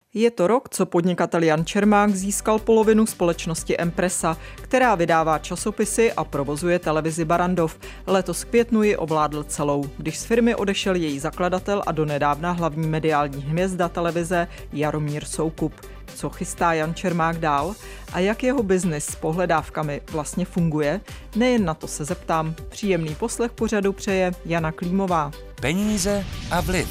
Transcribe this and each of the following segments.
Je to rok, co podnikatel Jan Čermák získal polovinu společnosti Empresa, která vydává časopisy a provozuje televizi Barrandov. Letos v květnu ji ovládl celou, když z firmy odešel její zakladatel a donedávna hlavní mediální hvězda televize Jaromír Soukup. Co chystá Jan Čermák dál a jak jeho biznis s pohledávkami vlastně funguje? Nejen na to se zeptám. Příjemný poslech pořadu přeje Jana Klímová. Peníze a vliv.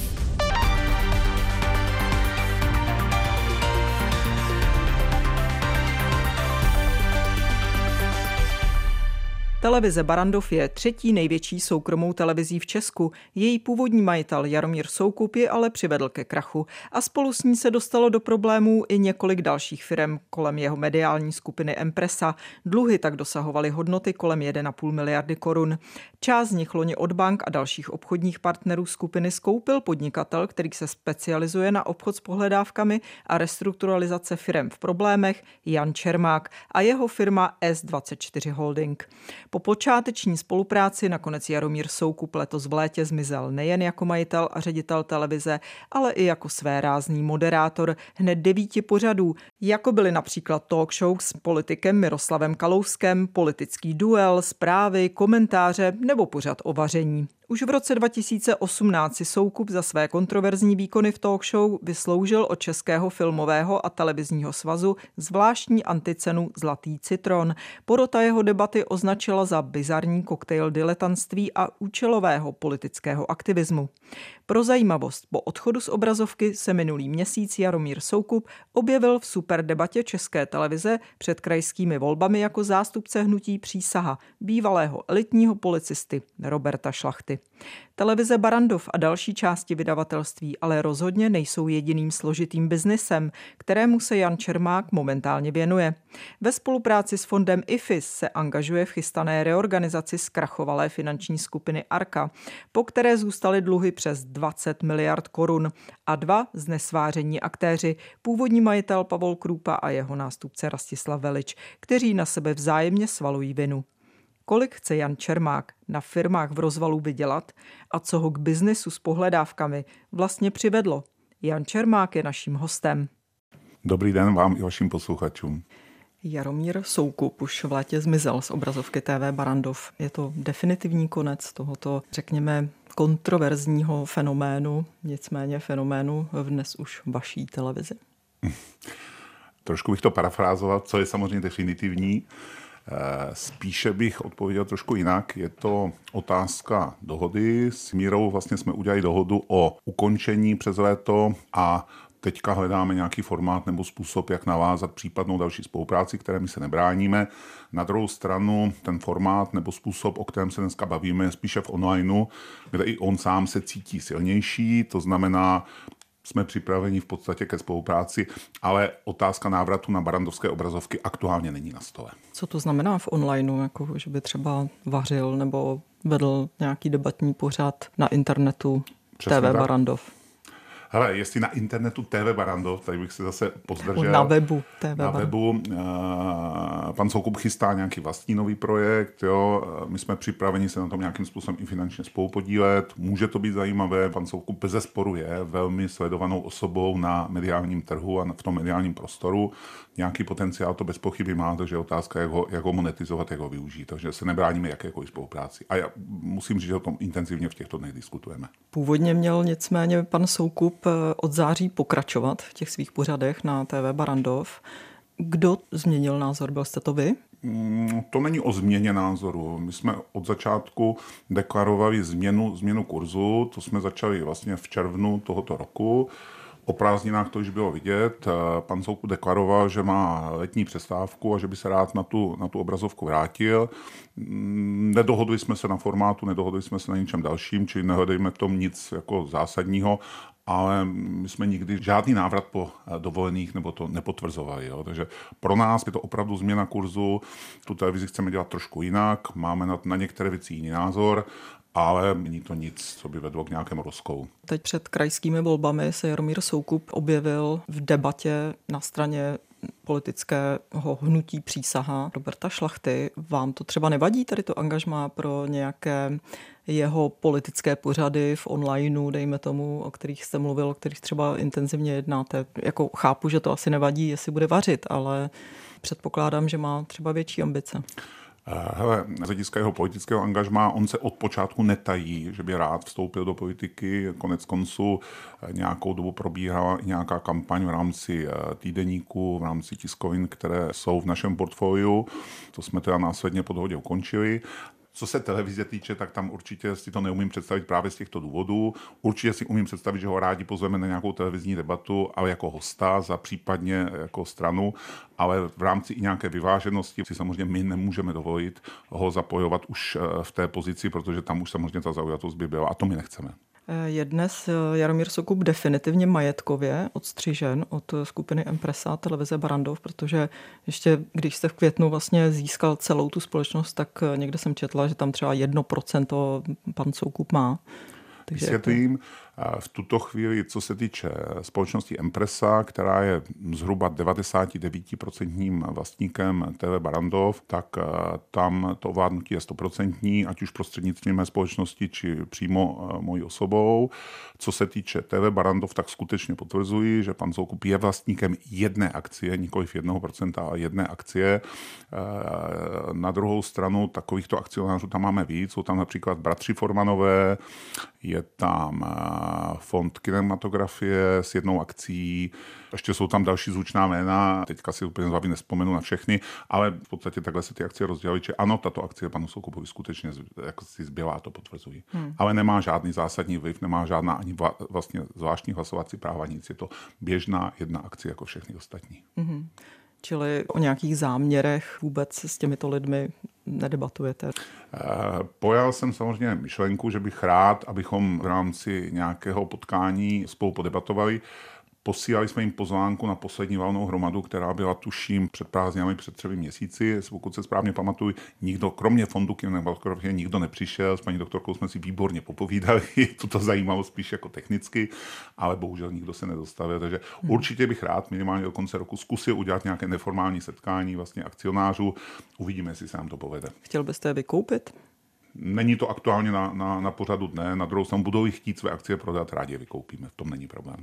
Televize Barrandov je třetí největší soukromou televizí v Česku. Její původní majitel Jaromír Soukup ji ale přivedl ke krachu a spolu s ní se dostalo do problémů i několik dalších firem kolem jeho mediální skupiny Empresa. Dluhy tak dosahovaly hodnoty kolem 1,5 miliardy korun. Část z nich loni od bank a dalších obchodních partnerů skupiny skoupil podnikatel, který se specializuje na obchod s pohledávkami a restrukturalizace firem v problémech, Jan Čermák a jeho firma S24 Holding. Po počáteční spolupráci nakonec Jaromír Soukup letos v létě zmizel nejen jako majitel a ředitel televize, ale i jako svérázný moderátor hned 9 pořadů, jako byly například talk show s politikem Miroslavem Kalouskem, politický duel, zprávy, komentáře nebo pořad o vaření. Už v roce 2018 si Soukup za své kontroverzní výkony v talk show vysloužil od Českého filmového a televizního svazu zvláštní anticenu Zlatý citron. Porota jeho debaty označila za bizarní koktejl diletantství a účelového politického aktivismu. Pro zajímavost, po odchodu z obrazovky se minulý měsíc Jaromír Soukup objevil v superdebatě České televize před krajskými volbami jako zástupce hnutí Přísaha, bývalého elitního policisty Roberta Šlachty. Televize Barrandov a další části vydavatelství ale rozhodně nejsou jediným složitým biznesem, kterému se Jan Čermák momentálně věnuje. Ve spolupráci s fondem IFIS se angažuje v chystané reorganizaci zkrachovalé finanční skupiny Arka, po které zůstaly dluhy přes 20 miliard korun a 2 znesváření aktéři, původní majitel Pavol Krůpa a jeho nástupce Rastislav Velič, kteří na sebe vzájemně svalují vinu. Kolik chce Jan Čermák na firmách v rozvalu vydělat a co ho k biznesu s pohledávkami vlastně přivedlo? Jan Čermák je naším hostem. Dobrý den vám i vašim posluchačům. Jaromír Soukup už v létě zmizel z obrazovky TV Barrandov. Je to definitivní konec tohoto, řekněme, kontroverzního fenoménu, nicméně fenoménu v dnes už vaší televizi. Trošku bych to parafrázoval, co je samozřejmě definitivní. Spíše bych odpověděl trošku jinak. Je to otázka dohody. S Mírou vlastně jsme udělali dohodu o ukončení přes léto a teďka hledáme nějaký formát nebo způsob, jak navázat případnou další spolupráci, které my se nebráníme. Na druhou stranu ten formát nebo způsob, o kterém se dneska bavíme, je spíše v onlineu, kde i on sám se cítí silnější, to znamená, jsme připraveni v podstatě ke spolupráci, ale otázka návratu na barrandovské obrazovky aktuálně není na stole. Co to znamená v onlineu, jako že by třeba vařil nebo vedl nějaký debatní pořad na internetu TV Barrandov? Hele, jestli na internetu TV Barrandov, tady bych se zase pozdržel. Na webu TV Na webu. Pan Soukup chystá nějaký vlastní nový projekt. Jo. My jsme připraveni se na tom nějakým způsobem i finančně spolupodílet. Může to být zajímavé. Pan Soukup bezesporu je velmi sledovanou osobou na mediálním trhu a v tom mediálním prostoru. Nějaký potenciál to bez pochyby má, takže je otázka, jak ho monetizovat, jak ho využít. Takže se nebráníme jakékoliv spolupráci. A já musím říct, že o tom intenzivně v těchto dnech diskutujeme. Původně měl nicméně pan Soukup od září pokračovat v těch svých pořadech na TV Barrandov. Kdo změnil názor? Byl jste to vy? To není o změně názoru. My jsme od začátku deklarovali změnu kurzu. To jsme začali vlastně v červnu tohoto roku. O prázdninách to už bylo vidět. Pan Soukup deklaroval, že má letní přestávku a že by se rád na tu obrazovku vrátil. Nedohodli jsme se na formátu, nedohodli jsme se na ničem dalším, čili nehledejme v tom nic jako zásadního, ale my jsme nikdy žádný návrat po dovolených nebo to nepotvrzovali. Jo. Takže pro nás je to opravdu změna kurzu. Tu televizi chceme dělat trošku jinak, máme na některé věci jiný názor, ale není to nic, co by vedlo k nějakému rozkolu. Teď před krajskými volbami se Jaromír Soukup objevil v debatě na straně politického hnutí Přísaha Roberta Šlachty. Vám to třeba nevadí, tady to angažmá pro nějaké jeho politické pořady v onlineu, dejme tomu, o kterých jste mluvil, o kterých třeba intenzivně jednáte? Jako chápu, že to asi nevadí, jestli bude vařit, ale předpokládám, že má třeba větší ambice. Hele, z hlediska jeho politického angažmá, on se od počátku netají, že by rád vstoupil do politiky. Konec konců nějakou dobu probíhala i nějaká kampaň v rámci týdeníku, v rámci tiskovin, které jsou v našem portfoliu. To jsme teda následně po dohodě ukončili. Co se televize týče, tak tam určitě si to neumím představit právě z těchto důvodů. Určitě si umím představit, že ho rádi pozveme na nějakou televizní debatu, ale jako hosta, za případně jako stranu, ale v rámci i nějaké vyváženosti si samozřejmě my nemůžeme dovolit ho zapojovat už v té pozici, protože tam už samozřejmě ta zaujatost by byla a to my nechceme. Je dnes Jaromír Soukup definitivně majetkově odstřižen od skupiny Empresa televize Barrandov, protože ještě když jste v květnu vlastně získal celou tu společnost, tak někde jsem četla, že tam třeba 1% pan Soukup má. Vysvětlím. V tuto chvíli, co se týče společnosti Empresa, která je zhruba 99% vlastníkem TV Barrandov, tak tam to ovládnutí je 100%, ať už prostřednictvím mé společnosti, či přímo mojí osobou. Co se týče TV Barrandov, tak skutečně potvrzuji, že pan Soukup je vlastníkem jedné akcie, nikoliv 1%, ale jedné akcie. Na druhou stranu takovýchto akcionářů tam máme víc. Jsou tam například bratři Formanové, je tam fond kinematografie s jednou akcí, ještě jsou tam další zvučná jména, teďka si úplně z hlavy nespomenu na všechny, ale v podstatě takhle se ty akcie rozdělily, že ano, tato akcie panu Soukupovi skutečně jako si zbělá, to potvrzují. Ale nemá žádný zásadní vliv, nemá žádná ani vlastně zvláštní hlasovací práva, nic, je to běžná jedna akcie jako všechny ostatní. Čili o nějakých záměrech vůbec s těmito lidmi nedebatujete? Pojal jsem samozřejmě myšlenku, že bych rád, abychom v rámci nějakého potkání spolu podebatovali. Posílali jsme jim pozvánku na poslední valnou hromadu, která byla, tuším, před prázdninami před 3 měsíci. Pokud se správně pamatuju, nikdo, kromě fondu kinematografie, nikdo nepřišel. S paní doktorkou jsme si výborně popovídali. To zajímalo spíš jako technicky, ale bohužel nikdo se nedostavil. Takže určitě bych rád minimálně do konce roku zkusil udělat nějaké neformální setkání vlastně akcionářů. Uvidíme, jestli se nám to povede. Chtěl byste je vykoupit? Není to aktuálně na pořadu dne. Na druhou stranu budou chtít své akcie prodat, rádi je vykoupíme. V tom není problém.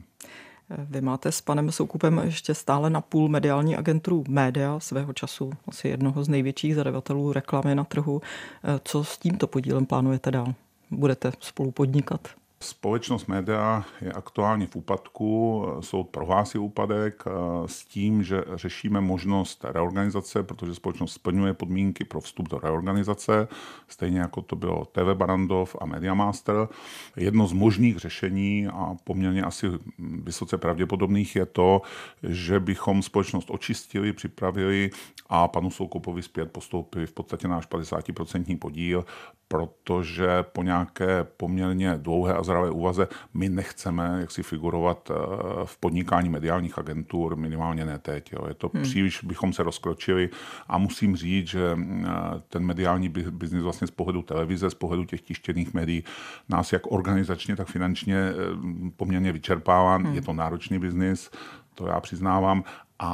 Vy máte s panem Soukupem ještě stále na půl mediální agenturu Média, svého času asi jednoho z největších zadavatelů reklamy na trhu. Co s tímto podílem plánujete dál? Budete spolu podnikat? Společnost Média je aktuálně v úpadku, soud prohlásil úpadek s tím, že řešíme možnost reorganizace, protože společnost splňuje podmínky pro vstup do reorganizace, stejně jako to bylo TV Barrandov a Mediamaster. Jedno z možných řešení a poměrně asi vysoce pravděpodobných je to, že bychom společnost očistili, připravili a panu Soukupovi zpět postoupili v podstatě náš 50% podíl, protože po nějaké poměrně dlouhé a zralé úvaze my nechceme jak si figurovat v podnikání mediálních agentur, minimálně ne teď. Jo. Je to příliš, bychom se rozkročili a musím říct, že ten mediální biznis vlastně z pohledu televize, z pohledu těch tištěných médií nás jak organizačně, tak finančně poměrně vyčerpává. Je to náročný biznis, to já přiznávám.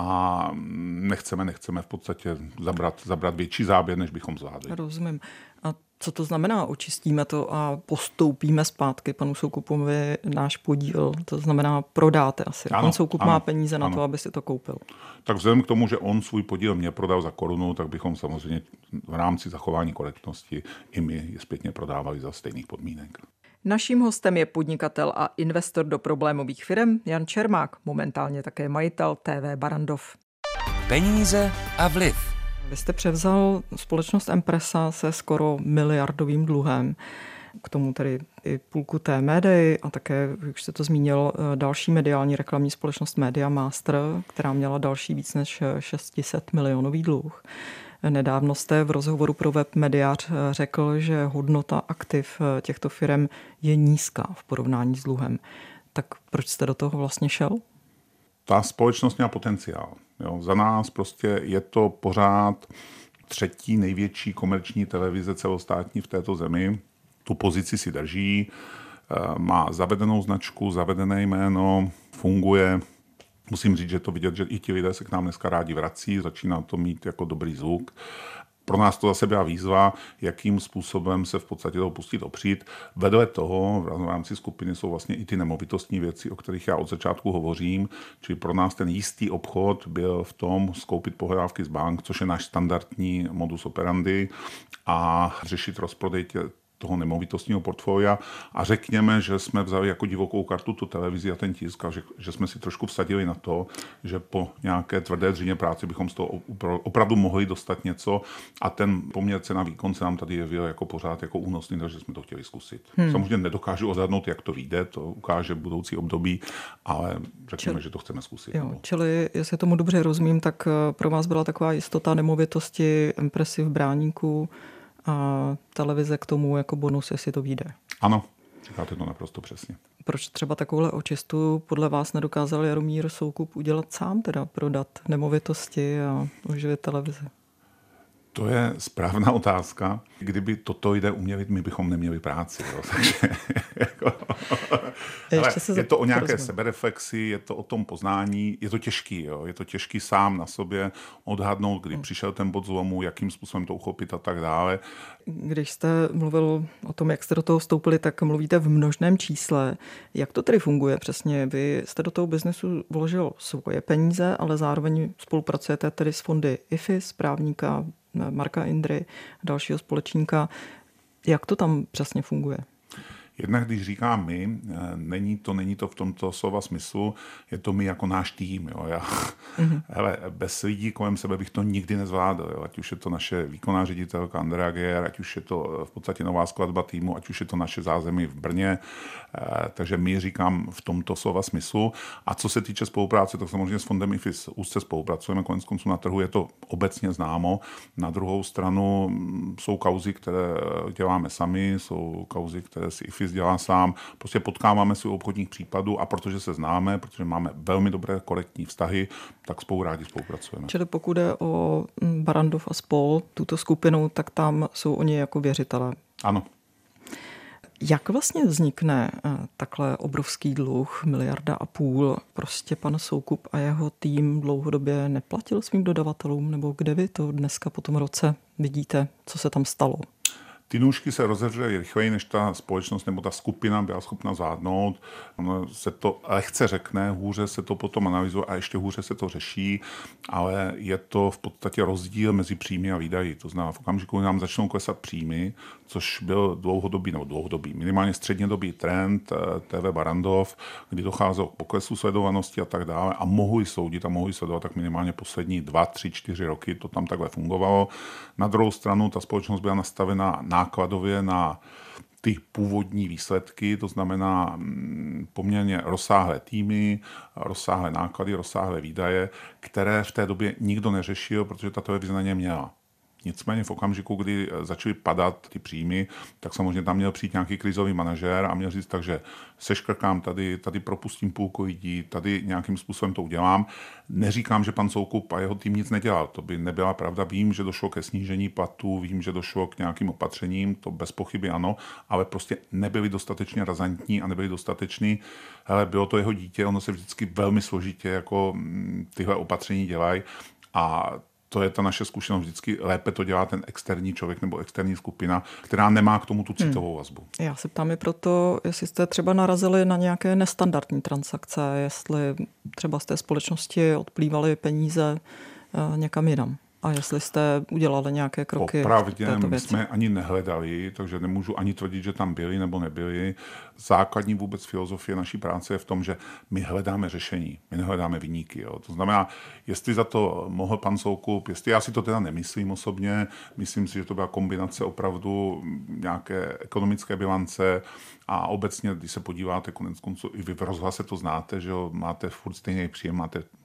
A nechceme v podstatě zabrat větší záběr, než bychom zvládli. Rozumím. A co to znamená? Očistíme to a postoupíme zpátky panu Soukupovi náš podíl. To znamená, prodáte asi. Ano, pan Soukup má peníze na to, aby si to koupil. Tak vzhledem k tomu, že on svůj podíl mě prodal za korunu, tak bychom samozřejmě v rámci zachování korektnosti i my je zpětně prodávali za stejných podmínek. Naším hostem je podnikatel a investor do problémových firem Jan Čermák, momentálně také majitel TV Barrandov. Peníze a vliv. Vy jste převzal společnost Empresa se skoro miliardovým dluhem. K tomu tedy i půlku té médii a také, už jste to zmínil, další mediální reklamní společnost Mediamaster, která měla další víc než 600 milionový dluh. Nedávno jste v rozhovoru pro web Mediář řekl, že hodnota aktiv těchto firm je nízká v porovnání s dluhem. Tak proč jste do toho vlastně šel? Ta společnost měla potenciál. Jo. Za nás prostě je to pořád 3. největší komerční televize celostátní v této zemi. Tu pozici si drží, má zavedenou značku, zavedené jméno, funguje. Musím říct, že to vidět, že i ti lidé se k nám dneska rádi vrací, začíná to mít jako dobrý zvuk. Pro nás to zase byla výzva, jakým způsobem se v podstatě toho pustit dopřít. Vedle toho v rámci skupiny jsou vlastně i ty nemovitostní věci, o kterých já od začátku hovořím. Čili pro nás ten jistý obchod byl v tom skoupit pohledávky z bank, což je náš standardní modus operandi, a řešit rozprodej toho nemovitostního portfolia, a řekněme, že jsme vzali jako divokou kartu tu televizi a ten tisk a že jsme si trošku vsadili na to, že po nějaké tvrdé dřině práci bychom z toho opravdu mohli dostat něco, a ten poměr cena výkon se nám tady jevil jako pořád jako únosný, takže jsme to chtěli zkusit. Samozřejmě nedokážu odhadnout, jak to vyjde, to ukáže budoucí období, ale řekněme, že to chceme zkusit. Jo, čili, jestli tomu dobře rozumím, tak pro vás byla taková jistota nemovitosti, Empressy v Bráníku a televize k tomu jako bonus, jestli to vyjde. Ano, říkáte to naprosto přesně. Proč třeba takovouhle očistu podle vás nedokázal Jaromír Soukup udělat sám, teda prodat nemovitosti a oživit televizi? To je správná otázka. Kdyby toto lidé uměli, my bychom neměli práci. Jo. Takže, je to o nějaké sebereflexi, je to o tom poznání, je to těžký. Jo. Je to těžký sám na sobě odhadnout, kdy přišel ten bod zlomu, jakým způsobem to uchopit a tak dále. Když jste mluvil o tom, jak jste do toho vstoupili, tak mluvíte v množném čísle. Jak to tedy funguje přesně? Vy jste do toho biznesu vložil svoje peníze, ale zároveň spolupracujete tedy s fondy IFIS, právníka Marka Indry, dalšího společníka. Jak to tam přesně funguje? Jednak když říkám my, není to v tomto slova smyslu, je to my jako náš tým. Jo. Hele, bez lidí kolem sebe bych to nikdy nezvládl. Jo. Ať už je to naše výkonná ředitelka Andrea Geer, ať už je to v podstatě nová skladba týmu, ať už je to naše zázemí v Brně. Takže my říkám v tomto slova smyslu. A co se týče spolupráce, tak samozřejmě s fondem IFIS úzce spolupracujeme, konec konců na trhu je to obecně známo. Na druhou stranu jsou kauzy, které děláme sami, jsou kauzy, které si IFIS dělá sám. Prostě potkáváme si u obchodních případů a protože se známe, protože máme velmi dobré korektní vztahy, tak spolu rádi spolupracujeme. Čili pokud jde o Barrandov a spol, tuto skupinu, tak tam jsou oni jako věřitelé. Ano. Jak vlastně vznikne takhle obrovský dluh, 1,5 miliardy? Prostě pan Soukup a jeho tým dlouhodobě neplatil svým dodavatelům, nebo kde vy to dneska po tom roce vidíte, co se tam stalo? Ty nůžky se rozevřely rychleji, než ta společnost nebo ta skupina byla schopna zvládnout. Ono se to lehce řekne, hůře se to potom analyzuje a ještě hůře se to řeší, ale je to v podstatě rozdíl mezi příjmy a výdaji. To znamená, v okamžiku, kdy nám začnou klesat příjmy, což byl dlouhodobý, minimálně střednědobý trend TV Barrandov, kdy docházelo k poklesu sledovanosti a tak dále a mohu soudit a mohu sledovat tak minimálně poslední 2, 3, 4 roky, to tam takhle fungovalo. Na druhou stranu ta společnost byla nastavena nákladově na ty původní výsledky, to znamená poměrně rozsáhlé týmy, rozsáhlé náklady, rozsáhlé výdaje, které v té době nikdo neřešil, protože ta televize na ně měla. Nicméně v okamžiku, kdy začaly padat ty příjmy, tak samozřejmě tam měl přijít nějaký krizový manažér a měl říct, takže seškrkám tady propustím půlku lidí, tady nějakým způsobem to udělám. Neříkám, že pan Soukup a jeho tým nic nedělal, to by nebyla pravda. Vím, že došlo ke snížení platů, vím, že došlo k nějakým opatřením, to bez pochyby ano, ale prostě nebyly dostatečně razantní a nebyly dostatečný. Hele, bylo to jeho dítě, ono se vždycky velmi složitě jako tyhle opatření dělají a to je ta naše zkušenost. Vždycky lépe to dělá ten externí člověk nebo externí skupina, která nemá k tomu tu citovou vazbu. Já se ptám i proto, jestli jste třeba narazili na nějaké nestandardní transakce, jestli třeba z té společnosti odplývaly peníze někam jinam. A jestli jste udělali nějaké kroky Popravdě, v této my věci. jsme ani nehledali, takže nemůžu ani tvrdit, že tam byli nebo nebyli. Základní vůbec filozofie naší práce je v tom, že my hledáme řešení, my nehledáme viníky. Jo. To znamená, jestli za to mohl pan Soukup, jestli já si to teda nemyslím osobně, myslím si, že to byla kombinace opravdu nějaké ekonomické bilance a obecně, když se podíváte konec konců, i vy v rozhlase to znáte, že jo, máte furt stejný příjem, máte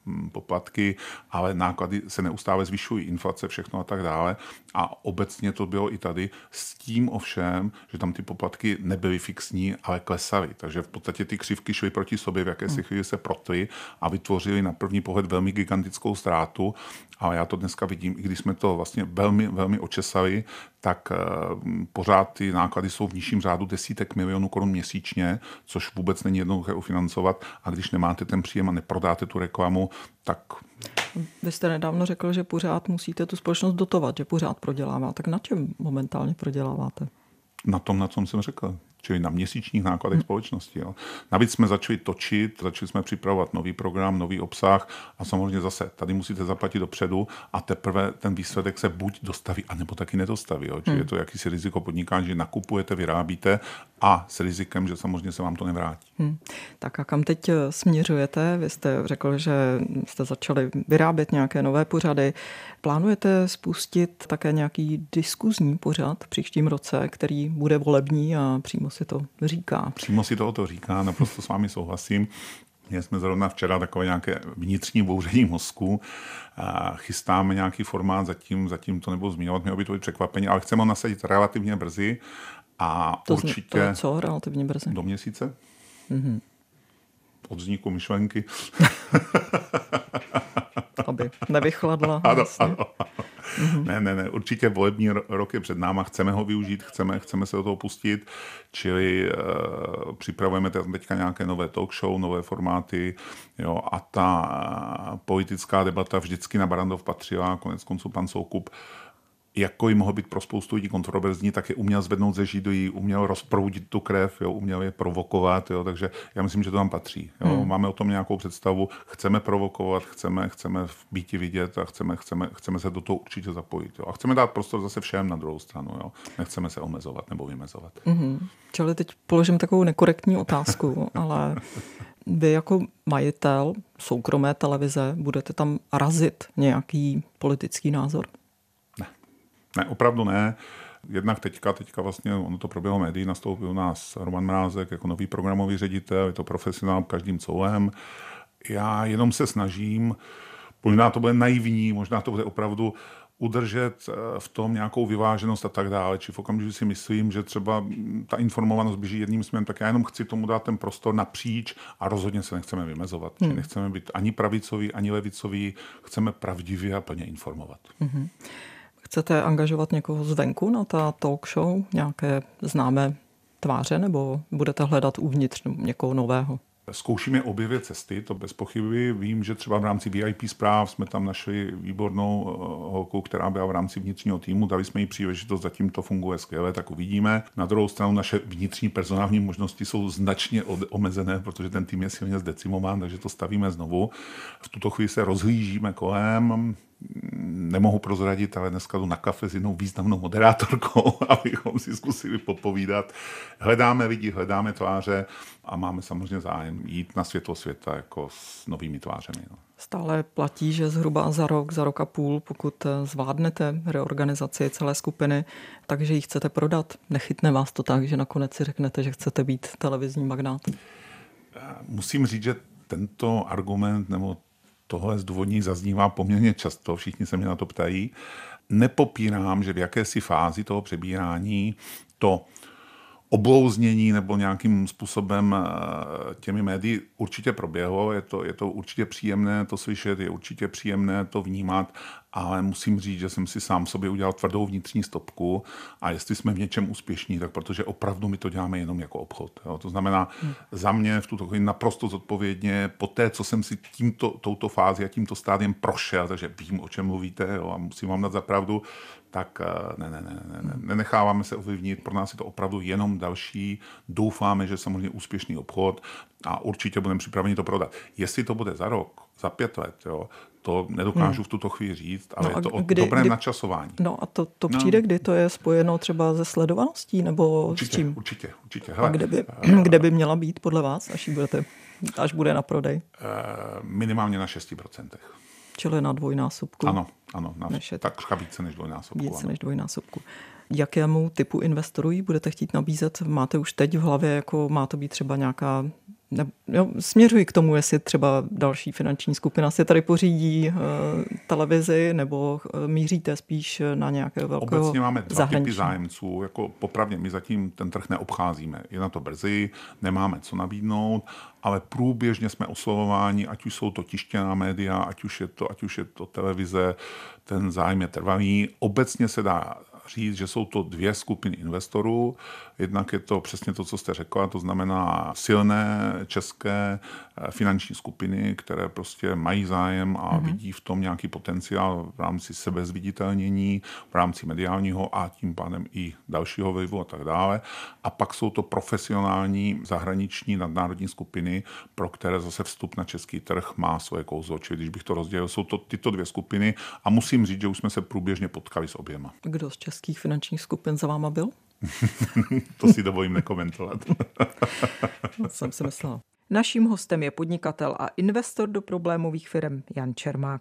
poplatky, ale náklady se neustále zvyšují, inflace, všechno a tak dále. A obecně to bylo i tady s tím ovšem, že tam ty poplatky nebyly fixní, ale klesaly. Takže v podstatě ty křivky šly proti sobě, v jakési chvíli se protly a vytvořily na první pohled velmi gigantickou ztrátu. Ale já to dneska vidím, i když jsme to vlastně velmi, velmi očesali, tak pořád ty náklady jsou v nižším řádu desítek milionů korun měsíčně, což vůbec není jednoduché ufinancovat. A když nemáte ten příjem a neprodáte tu reklamu, tak... Vy jste nedávno řekl, že pořád musíte tu společnost dotovat, že pořád prodělává. Tak na čem momentálně proděláváte? Na tom jsem řekl. Čili na měsíčních nákladech společnosti. Jo. Navíc jsme začali točit, začali jsme připravovat nový program, nový obsah a samozřejmě zase tady musíte zaplatit dopředu a teprve ten výsledek se buď dostaví, anebo taky nedostaví. Jo. Čili je to jakýsi riziko podnikání, že nakupujete, vyrábíte a s rizikem, že samozřejmě se vám to nevrátí. Tak a kam teď směřujete? Vy jste řekl, že jste začali vyrábět nějaké nové pořady. Plánujete spustit také nějaký diskuzní pořad v příštím roce, který bude volební a přímo si to říká? Přímo si to říká, naprosto s vámi souhlasím. Měli jsme zrovna včera takové nějaké vnitřní bouření mozku. Chystáme nějaký formát, zatím to nebudu zmiňovat, mělo by to být překvapení, ale chceme ho nasadit relativně brzy. A určitě... To co relativně brzy? Do měsíce. Od vzniku myšlenky. Aby nevychladla. Ano. Ne, určitě volební rok je před náma, chceme ho využít, chceme se do toho pustit, čili připravujeme teďka nějaké nové talk show, nové formáty, jo, a ta politická debata vždycky na Barrandov patřila, konec konců pan Soukup, jako i mohl být pro spoustu lidí kontroverzní, tak je uměl zvednout ze židlí, uměl rozproudit tu krev, jo, uměl je provokovat, jo, takže já myslím, že to tam patří. Jo. Máme o tom nějakou představu, chceme provokovat, chceme v býti vidět a chceme se do toho určitě zapojit. Jo. A chceme dát prostor zase všem na druhou stranu. Jo. Nechceme se omezovat nebo vymezovat. Čili teď položím takovou nekorektní otázku, ale vy jako majitel soukromé televize budete tam razit nějaký politický názor? Ne, opravdu ne. Jednak teďka vlastně, ono to proběhlo médií, nastoupil u nás Roman Mrázek jako nový programový ředitel, je to profesionál každým couhem. Já jenom se snažím, možná to bude naivní, možná to bude opravdu udržet v tom nějakou vyváženost a tak dále. Či v okamžiku si myslím, že třeba ta informovanost běží jedním směrem, tak já jenom chci tomu dát ten prostor napříč a rozhodně se nechceme vymezovat. Či nechceme být ani pravicový, ani levicový, chceme pravdivě a plně informovat. Chcete angažovat někoho zvenku na ta talk show, nějaké známé tváře, nebo budete hledat uvnitř někoho nového? Zkoušíme obě dvě cesty, to bez pochyby. Vím, že třeba v rámci VIP zpráv jsme tam našli výbornou holku, která byla v rámci vnitřního týmu, dali jsme jí příležitost, zatím to funguje skvěle, tak uvidíme. Na druhou stranu naše vnitřní personální možnosti jsou značně omezené, protože ten tým je silně zdecimován, takže to stavíme znovu. V tuto chvíli se rozhlížíme kolem, nemohu prozradit, ale dneska jdu na kafe s jednou významnou moderátorkou, abychom si zkusili popovídat. Hledáme lidi, hledáme tváře a máme samozřejmě zájem jít na světlo světa jako s novými tvářemi. No. Stále platí, že zhruba za rok a půl, pokud zvládnete reorganizaci celé skupiny, takže ji chcete prodat. Nechytne vás to tak, že nakonec si řeknete, že chcete být televizní magnát? Musím říct, že tento argument nebo tohle zdůvodnění zaznívá poměrně často, všichni se mě na to ptají. Nepopírám, že v jakési fázi toho přebírání to oblouznění nebo nějakým způsobem těmi médii určitě proběhlo. Je to určitě příjemné to slyšet, je určitě příjemné to vnímat, ale musím říct, že jsem si sám sobě udělal tvrdou vnitřní stopku a jestli jsme v něčem úspěšní, tak protože opravdu my to děláme jenom jako obchod. Jo. To znamená za mě v tuto chvíli naprosto zodpovědně po té, co jsem si touto fázi a tímto stádiem prošel, takže vím, o čem mluvíte, jo, a musím vám dát za pravdu, tak nenecháváme se ovlivnit, pro nás je to opravdu jenom další, doufáme, že samozřejmě úspěšný obchod a určitě budeme připraveni to prodat. Jestli to bude za rok, za 5 let, jo, to nedokážu v tuto chvíli říct, ale je to o dobrém načasování. No a to přijde, kdy to je spojeno třeba se sledovaností nebo určitě, s čím? Určitě. Hele, a kde by měla být podle vás, až bude na prodej? Minimálně na 6%. Čili na dvojnásobku? Ano, takřka více než dvojnásobku. Než dvojnásobku. Jakému typu investorů budete chtít nabízet? Máte už teď v hlavě, jako má to být třeba nějaká Směřuji k tomu, jestli třeba další finanční skupina si tady pořídí televizi, nebo míříte spíš na nějakého velkého Obecně máme dva zahraničí. typy zájemců. Jako popravdě, my zatím ten trh neobcházíme. Je na to brzy, nemáme co nabídnout, ale průběžně jsme oslovováni, ať už jsou to tištěná média, ať už je to televize, ten zájem je trvalý. Obecně se dá říct, že jsou to dvě skupiny investorů. Jednak je to přesně to, co jste řekla, to znamená silné české finanční skupiny, které prostě mají zájem a vidí v tom nějaký potenciál v rámci sebezviditelnění, v rámci mediálního a tím pádem i dalšího vlivu a tak dále. A pak jsou to profesionální zahraniční nadnárodní skupiny, pro které zase vstup na český trh má svoje kouzlo. Čili když bych to rozdělil, jsou to tyto dvě skupiny a musím říct, že už jsme se průběžně potkali s oběma. Kdo z českých finančních skupin za váma byl? To si dovolím nekomentovat. Jsem si myslela. Naším hostem je podnikatel a investor do problémových firm Jan Čermák.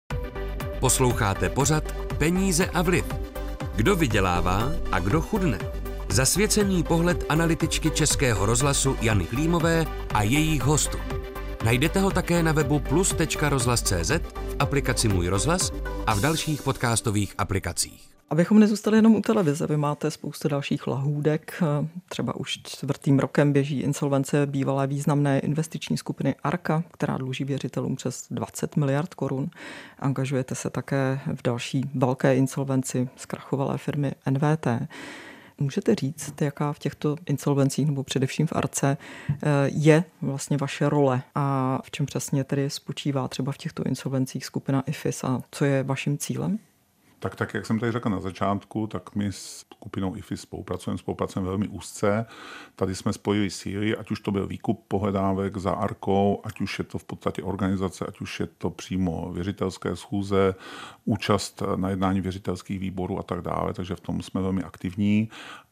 Posloucháte pořad Peníze a vliv. Kdo vydělává a kdo chudne? Zasvěcený pohled analytičky Českého rozhlasu Jany Klímové a jejích hostů. Najdete ho také na webu plus.rozhlas.cz, v aplikaci Můj rozhlas a v dalších podcastových aplikacích. Abychom nezůstali jenom u televize, vy máte spoustu dalších lahůdek. Třeba už 4. rokem běží insolvence bývalé významné investiční skupiny Arka, která dluží věřitelům přes 20 miliard korun. Angažujete se také v další velké insolvenci zkrachovalé firmy NVT. Můžete říct, jaká v těchto insolvencích, nebo především v Arce, je vlastně vaše role a v čem přesně tedy spočívá třeba v těchto insolvencích skupina IFIS a co je vaším cílem? Tak jak jsem tady řekl na začátku, tak my s skupinou IFIS spolupracujeme velmi úzce. Tady jsme spojili síly, ať už to byl výkup pohledávek za Arkou, ať už je to v podstatě organizace, ať už je to přímo věřitelské schůze, účast na jednání věřitelských výborů a tak dále, takže v tom jsme velmi aktivní.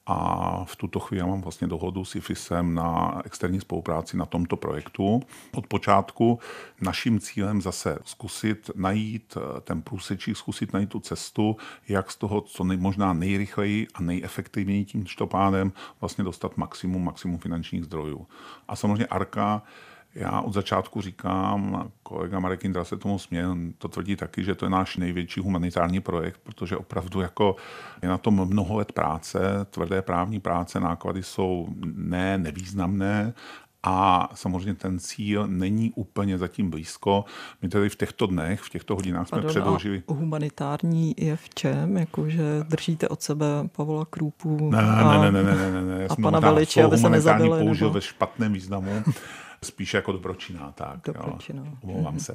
A v tuto chvíli mám vlastně dohodu s IFISem na externí spolupráci na tomto projektu. Od počátku naším cílem zase zkusit najít ten průsečík, zkusit najít tu cestu, jak z toho co možná nejrychleji a nejefektivněji tím štopádem vlastně dostat maximum finančních zdrojů. A samozřejmě Arka, já od začátku říkám, kolega Marek Indra se tomu směje, to tvrdí taky, že to je náš největší humanitární projekt, protože opravdu jako je na tom mnoho let práce, tvrdé právní práce, náklady jsou nevýznamné a samozřejmě ten cíl není úplně zatím blízko. My tedy v těchto dnech, v těchto hodinách jsme předložili. Humanitární je v čem? Jakože držíte od sebe Pavola Krůpu Ne. A pana Veliče, aby se nezabili? Použil ve špatném významu. Spíše jako dobročinná, tak. Dobročinná. Omlouvám se.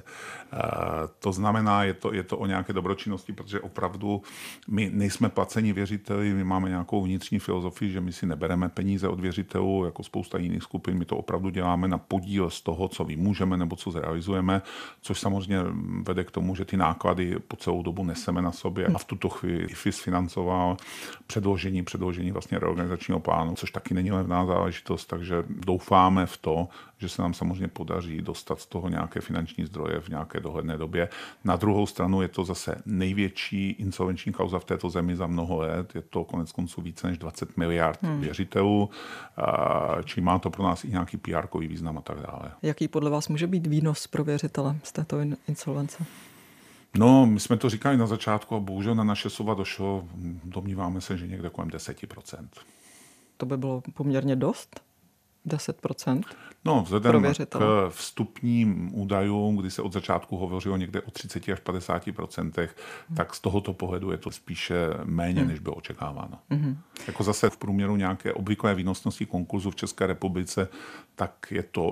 To znamená, je to o nějaké dobročinnosti, protože opravdu my nejsme placeni věřiteli, my máme nějakou vnitřní filozofii, že my si nebereme peníze od věřitelů, jako spousta jiných skupin, my to opravdu děláme na podíl z toho, co vymůžeme nebo co zrealizujeme, což samozřejmě vede k tomu, že ty náklady po celou dobu neseme na sobě. A v tuto chvíli IFIS financoval předložení vlastně reorganizačního plánu, což taky není levná záležitost, takže doufáme v to, že se nám samozřejmě podaří dostat z toho nějaké finanční zdroje v nějaké dohledné době. Na druhou stranu je to zase největší insolvenční kauza v této zemi za mnoho let. Je to koneckonců více než 20 miliard věřitelů, či má to pro nás i nějaký PR-kový význam a tak dále. Jaký podle vás může být výnos pro věřitele z této insolvence? No, my jsme to říkali na začátku a bohužel na naše slova došlo, domníváme se, že někde kolem 10%. To by bylo poměrně dost? 10%? No, vzhledem k vstupním údajům, kdy se od začátku hovořilo někde o 30 až 50%, tak z tohoto pohledu je to spíše méně, než bylo očekáváno. Jako zase v průměru nějaké obvyklé výnosnosti konkurzu v České republice, tak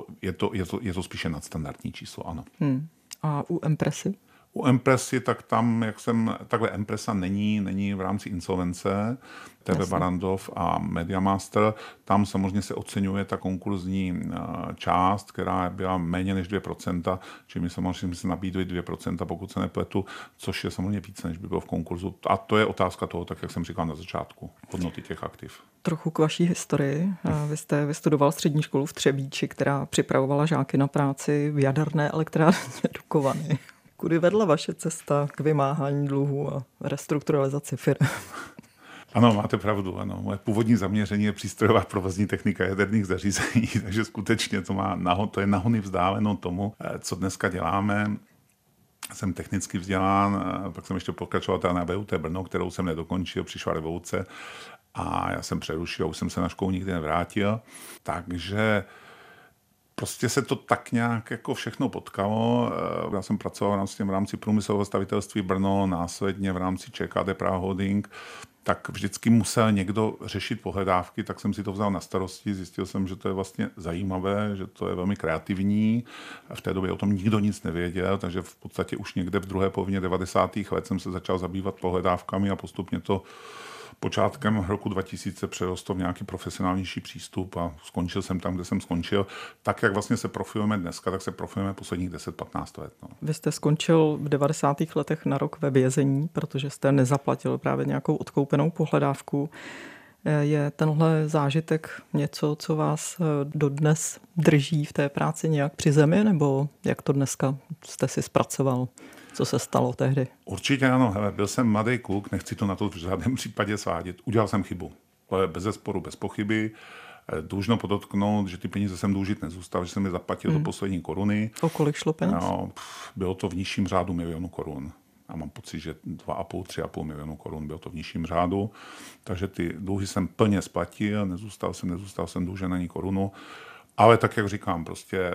je to spíše nadstandardní číslo, ano. A u Empressy? U Empressy, tak tam, takhle Empressa není v rámci insolvence, TV Barrandov a Mediamaster. Tam samozřejmě se oceňuje ta konkurzní část, která byla méně než 2%, čili my samozřejmě se nabídli 2%, pokud se nepletu, což je samozřejmě více, než by bylo v konkurzu. A to je otázka toho, tak jak jsem říkal na začátku, hodnoty těch aktiv. Trochu k vaší historii. Vy jste vystudoval střední školu v Třebíči, která připravovala žáky na práci v jaderné elektrárně Dukovany. Kudy vedla vaše cesta k vymáhání dluhů a restrukturalizaci firm? Ano, máte pravdu, ano. Moje původní zaměření je přístrojová provozní technika jaderných zařízení, takže skutečně to je nahony vzdáleno tomu, co dneska děláme. Jsem technicky vzdělán, pak jsem ještě pokračoval na VUT Brno, kterou jsem nedokončil, přišla revoluce a já jsem přerušil, už jsem se na školu nikdy nevrátil, takže prostě se to tak nějak jako všechno potkalo. Já jsem pracoval v rámci průmyslového stavitelství Brno, následně v rámci ČKD Praha Holding, tak vždycky musel někdo řešit pohledávky, tak jsem si to vzal na starosti, zjistil jsem, že to je vlastně zajímavé, že to je velmi kreativní. V té době o tom nikdo nic nevěděl, takže v podstatě už někde v druhé polovině 90. let jsem se začal zabývat pohledávkami a postupně to počátkem roku 2000 přerostl v nějaký profesionálnější přístup a skončil jsem tam, kde jsem skončil. Tak, jak vlastně se profilujeme dneska, tak se profilujeme posledních 10-15 let. No. Vy jste skončil v 90. letech na rok ve vězení, protože jste nezaplatil právě nějakou odkoupenou pohledávku. Je tenhle zážitek něco, co vás dodnes drží v té práci nějak při zemi, nebo jak to dneska jste si zpracoval? Co se stalo tehdy? Určitě ano, hele, byl jsem mladý kluk, nechci to na to v žádném případě svádět. Udělal jsem chybu. To je bezesporu, bez pochyby. Dlužno podotknout, že ty peníze jsem dlužit nezůstal, že jsem je zaplatil do poslední koruny. O kolik šlo peněz? No, bylo to v nižším řádu 1 milionu korun. A mám pocit, že 2,5–3,5 milionu korun bylo to v nižším řádu. Takže ty dluhy jsem plně splatil, nezůstal jsem dlužen ani korunu. Ale tak, jak říkám, prostě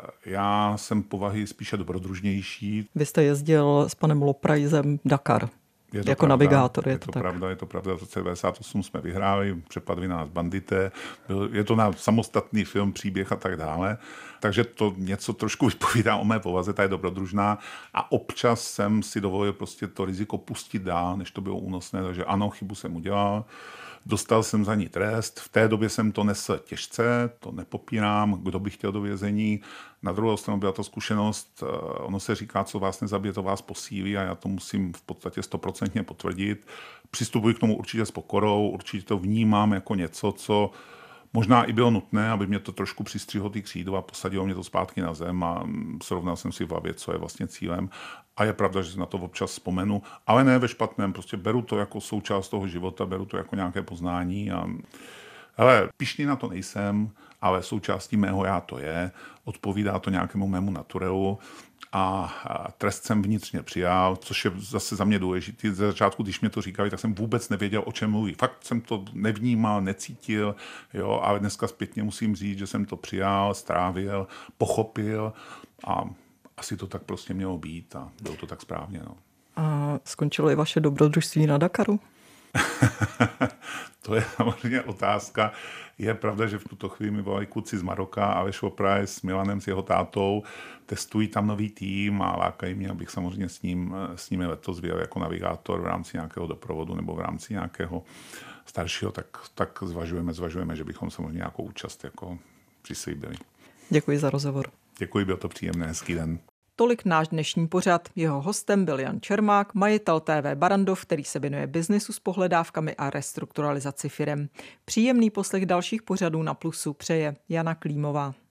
já jsem povahy spíše dobrodružnější. Vy jste jezdil s panem Loprajzem Dakar jako pravda, navigátor, je to tak? Je to pravda. V roce 1998 jsme vyhráli, přepadli nás bandité. Je to na samostatný film, příběh a tak dále. Takže to něco trošku vypovídá o mé povaze, ta je dobrodružná. A občas jsem si dovolil prostě to riziko pustit dál, než to bylo únosné. Takže ano, chybu jsem udělal. Dostal jsem za ní trest. V té době jsem to nesl těžce, to nepopírám, kdo by chtěl do vězení. Na druhou stranu byla to zkušenost, ono se říká, co vás nezabije, to vás posílí a já to musím v podstatě 100% potvrdit. Přistupuji k tomu určitě s pokorou, určitě to vnímám jako něco, co možná i bylo nutné, aby mě to trošku přistřihlo ty křídla a posadilo mě to zpátky na zem a srovnal jsem si v hlavě, co je vlastně cílem. A je pravda, že na to občas vzpomenu, ale ne ve špatném, prostě beru to jako součást toho života, beru to jako nějaké poznání a hele, pyšný na to nejsem, ale součástí mého já to je, odpovídá to nějakému mému naturelu a trest jsem vnitřně přijal, což je zase za mě důležitý. Ze začátku, když mě to říkali, tak jsem vůbec nevěděl, o čem mluví. Fakt jsem to nevnímal, necítil, jo, ale dneska zpětně musím říct, že jsem to přijal, strávil, pochopil a asi to tak prostě mělo být a bylo to tak správně. No. A skončilo i vaše dobrodružství na Dakaru? To je samozřejmě otázka. Je pravda, že v tuto chvíli mi volali kluci z Maroka, Aleš Lopraj s Milanem, s jeho tátou, testují tam nový tým a lákají mě, abych samozřejmě s nimi letos vyjel jako navigátor v rámci nějakého doprovodu nebo v rámci nějakého staršího, tak zvažujeme, že bychom samozřejmě nějakou účast jako přislíbili. Děkuji za rozhovor. Děkuji, bylo to příjemné, hezký den. Tolik náš dnešní pořad. Jeho hostem byl Jan Čermák, majitel TV Barrandov, který se věnuje biznisu s pohledávkami a restrukturalizaci firem. Příjemný poslech dalších pořadů na Plusu přeje Jana Klímová.